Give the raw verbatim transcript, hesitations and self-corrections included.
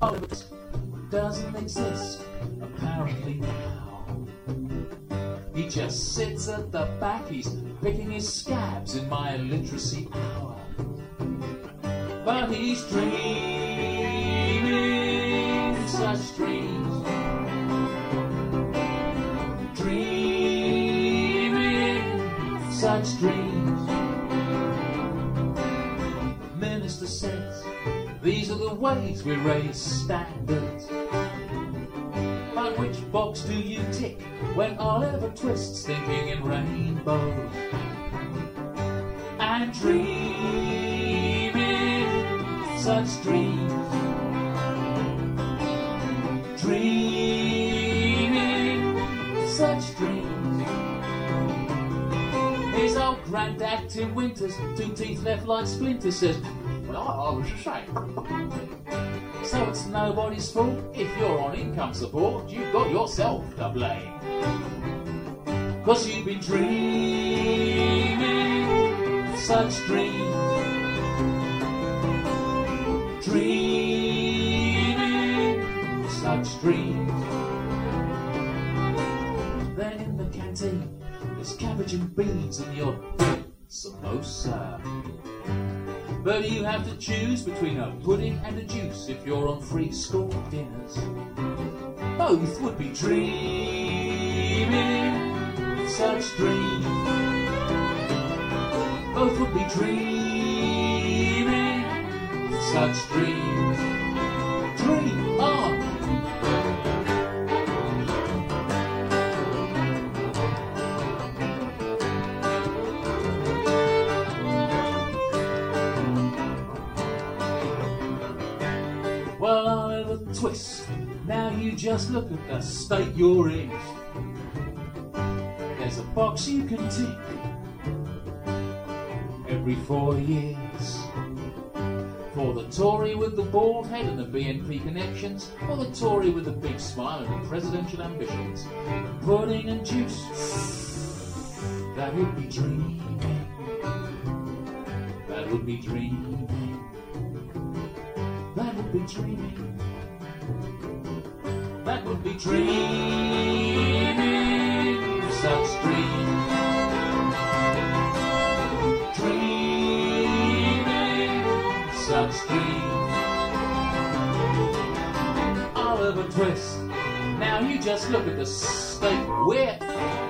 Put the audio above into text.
Oliver Twist doesn't exist, apparently now. He just sits at the back, he's picking his scabs in my literacy hour. But he's dreaming such dreams, dreaming such dreams. Minister says these are the ways we raise standards. But which box do you tick when Oliver Twist's thinking in rainbows and dreaming such dreams, dreaming such dreams? His old granddad Tim Winters, two teeth left like splinters, says, well, I, I was just saying. So it's nobody's fault if you're on income support, you've got yourself to blame. Cause you've been dreaming such dreams, dreaming such dreams. Then in the canteen, there's cabbage and beans and the odd samosa. But you have to choose between a pudding and a juice if you're on free school dinners. Both would be dreaming such dreams. Both would be dreaming such dreams. Dream on! Well, Oliver Twist, now you just look at the state you're in. There's a box you can tick every four years. For the Tory with the bald head and the B N P connections, or the Tory with the big smile and the presidential ambitions. Pudding and juice, that would be dreaming. That would be dreaming. That would be dreaming. That would be dreaming such dreams. Dreaming such dreams. Oliver Twist, now you just look at the state we're